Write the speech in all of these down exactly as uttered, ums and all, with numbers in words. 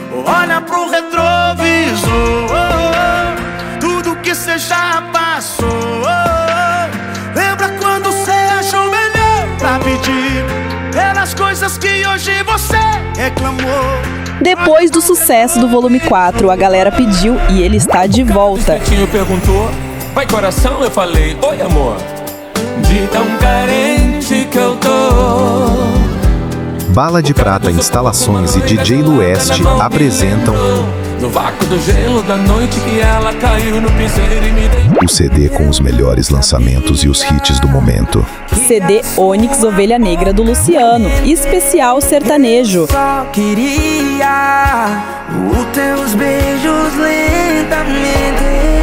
olha pro retrovisor, tudo que cê já passou. Lembra quando cê achou melhor pra pedir pelas coisas que hoje você reclamou? Depois do sucesso do volume quatro, a galera pediu e ele está de volta. O Netinho perguntou, vai coração? Eu falei, oi amor. De tão carente que eu tô. Bala de Prata Instalações e D J Lueste apresentam no vácuo do gelo da noite que ela caiu no piseiro e me deu o C D com os melhores lançamentos e os hits do momento. C D Onyx Ovelha Negra do Luciano, especial sertanejo. Só queria os teus beijos lentamente,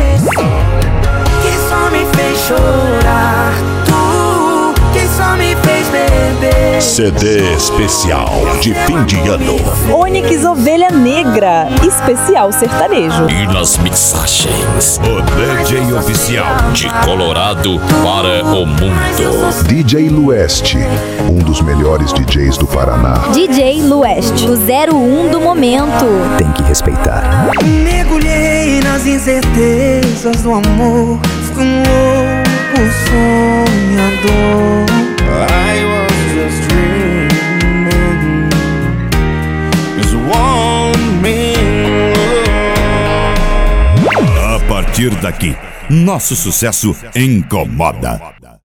que só me fez chorar, tu que só me fez beber. C D especial de fim de ano. Onyx Ovelha Negra, especial sertanejo. E nas mixagens, o D J oficial de Colorado para o mundo. D J Lueste, um dos melhores D Js do Paraná. D J Lueste, o zero um do momento. Tem que respeitar. Mergulhei nas incertezas do amor, fui um louco sonhador. I was just dreaming, this one man. A partir daqui, nosso sucesso incomoda.